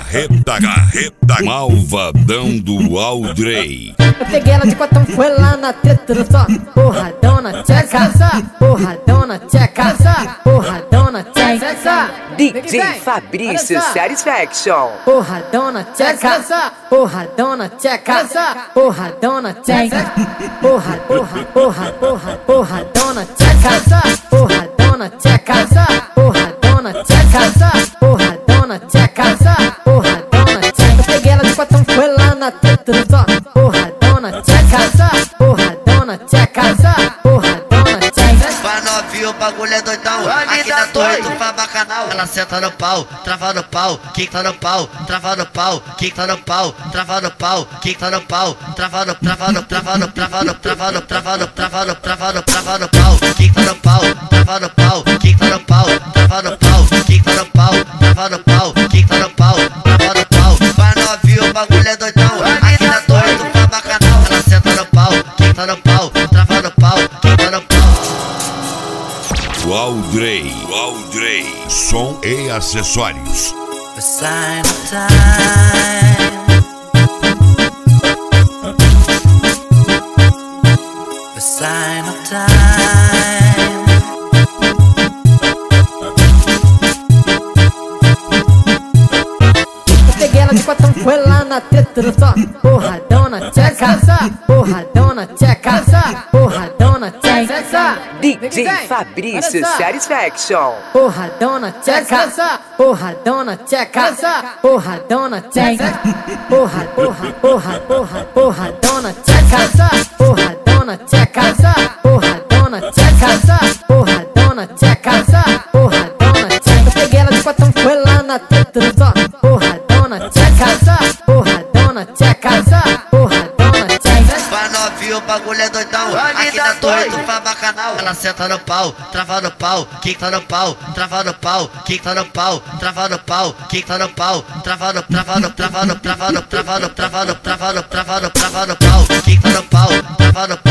Carreta malvadão do Aldrey. Eu peguei ela de quatão, foi lá na treta do só. Porradona, tcheca, porradona, tcheca, porradona, tcheca. DJ Fabrício Satisfaction. Porradona, tcheca, porradona, tcheca, porradona, tcheca. Porradona, tcheca, porradona, tcheca, porradona, tcheca, porradona, tcheca, porradona, tcheca. Eu peguei ela de quatão, foi lá na treta do só. Porradona, tcheca, porradona, tcheca, porradona, tcheca. Vai novinho, o bagulho é doidão. Aqui na torre do Fá Bacanal. Ela senta no pau, trava no pau, quica no pau, trava no pau, quica no pau, trava no pau, quica no pau, trava no pau, quica no pau, trava no pau, quica no pau, trava no pau, quica no pau, trava no pau, quica no pau, trava no pau. Vai novinho, o bagulho é doidão. Aqui na torre do Fá Bacanal. Ela senta no pau, quica no pau, trava no pau, quica no pau. O Aldrey, som e acessórios. The sign of time. The sign of time. Eu peguei ela de quatão, foi lá na treta do só. Porradona, tcheca, porradona, tcheca, porradona, tcheca. DJ Fabrício Satisfaction. Porradona, tcheca, porradona, tcheca, porradona, tcheca. Porradona, tcheca, porradona, tcheca, porradona, tcheca, porradona, tcheca, porradona, tcheca. Eu peguei ela de quatão, foi lá na treta do só. Porradona, tcheca, porradona, tcheca, porradona, tcheca. Vai novinho, o bagulho é doidão. Aqui na torre do Fá Bacanal. Ela senta no pau, trava no pau, quica no pau, trava no pau, quica no pau, trava no pau, quica no pau, trava no pau, quica no pau,